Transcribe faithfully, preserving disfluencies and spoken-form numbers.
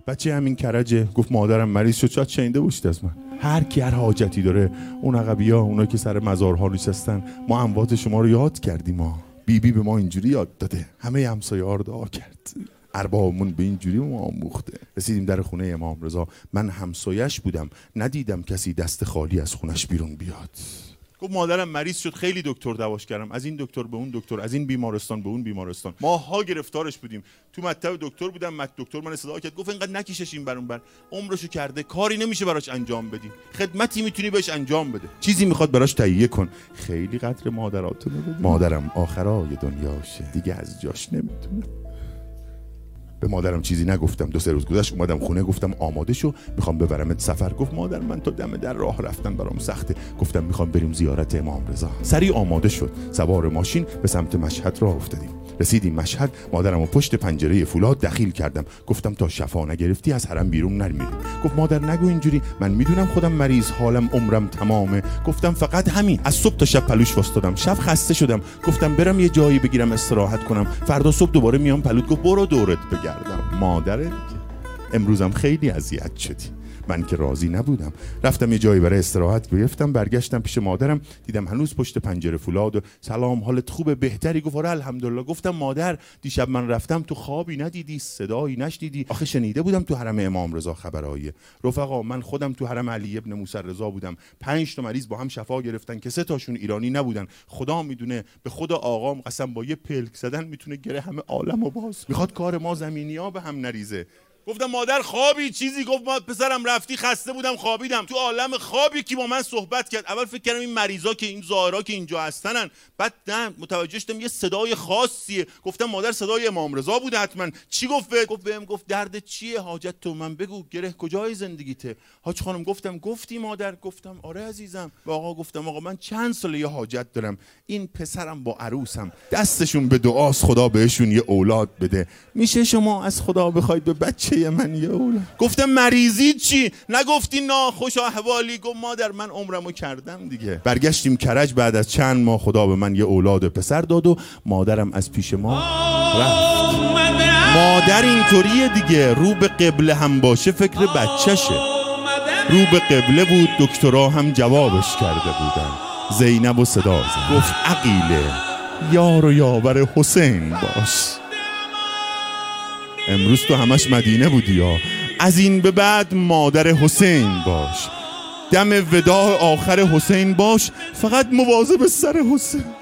بچه همین کرجه گفت مادرم مریض شد. شاید شنیده باشید از من. هر کی هر حاجتی داره، اون عقبیا، اونا که سر مزارها نشستن، ما اموات شما رو یاد کردیم. ما بی بی به ما اینجوری یاد داده، همه همسایه‌ها رو دعا کرد، اربابمون به اینجوری ما آموخته. رسیدیم در خونه امام رضا، من همسایش بودم، ندیدم کسی دست خالی از خونش بیرون بیاد. گفت مادرم مریض شد، خیلی دکتر دواش کردم، از این دکتر به اون دکتر، از این بیمارستان به اون بیمارستان، ماها گرفتارش بودیم. تو مطب دکتر بودم، مت دکتر من صدا کرد گفت اینقدر نکشش این بر اون بر، عمرشو کرده، کاری نمیشه براش انجام بدی، خدمتی میتونی بهش انجام بده، چیزی میخواد براش تهیه کن. خیلی قدر مادراتونو بدید. مادرم آخرای دنیاشه، دیگه از جاش نمیتونه. به مادرم چیزی نگفتم. دو سه روز گذشت، اومدم خونه، گفتم آماده شو، میخوام ببرمت سفر. گفت مادر من تا دم در راه رفتن برام سخته. گفتم میخوام بریم زیارت امام رضا. سریع آماده شد، سوار ماشین به سمت مشهد راه افتادیم. رسیدیم مشهد، مادرمو پشت پنجره فولاد دخیل کردم. گفتم تا شفا نگرفتی از حرم بیرون نمیریم. گفت مادر نگو اینجوری، من میدونم خودم مریض، حالم عمرم تمامه. گفتم فقط همین، از صبح تا شب پلوش واسطادم، شب خسته شدم. گفتم برم یه جایی بگیرم استراحت کنم، فردا صبح دوباره میام پلوت. گفت برو دورت بگردم. مادرت امروزم خیلی اذیت شدی. من که راضی نبودم. رفتم یه جایی برای استراحت گرفتم، برگشتم پیش مادرم، دیدم هنوز پشت پنجره فولاد و سلام حالت خوبه بهتری؟ گفت آره الحمدلله. گفتم مادر دیشب من رفتم تو خوابی ندیدی، صدایی نشنیدی؟ آخه شنیده بودم تو حرم امام رضا خبرایی. رفقا من خودم تو حرم علی ابن موسی رضا بودم، پنج تا مریض با هم شفا گرفتن که سه تاشون ایرانی نبودن. خدا میدونه، به خدا آقام قسم، با یه پلک زدن میتونه گره همه عالمو باز. میخواد کار ما زمینی‌ها به هم نریزه. گفتم مادر خوابی چیزی؟ گفت ما پسرم رفتی خسته بودم خوابیدم. تو عالم خوابی که با من صحبت کرد. اول فکر کردم این مریضا که این زائرا که اینجا هستنن، بعد نه متوجه شدم یه صدای خاصیه. گفتم مادر صدای امام رضا بوده حتما. چی گفت؟ گفت بهم گفت درد چیه، حاجت تو من بگو، گره کجای زندگیته؟ حاج خانم گفتم گفتی مادر؟ گفتم آره عزیزم. با آقا گفتم آقا من چند ساله یه حاجت دارم، این پسرم با عروسم دستشون به دعاست خدا بهشون یه اولاد بده، میشه شما از خدا بخواید به بچه من یه اولاد؟ گفتم مریضی چی؟ نگفتی ناخوش احوالی؟ گفت مادر من عمرمو کردم دیگه. برگشتیم کرج، بعد از چند ماه خدا به من یه اولاد پسر داد و مادرم از پیش ما رفت. مادر اینطوریه دیگه، رو به قبله هم باشه فکر بچهشه. رو به قبله بود، دکترها هم جوابش کرده بودن. زینب و صدا زد، گفت عقیله یار و یاور حسین باش. امروز تو همش مدینه بودی یا؟ از این به بعد مادر حسین باش، دم وداع آخر حسین باش، فقط مواظب سر حسین.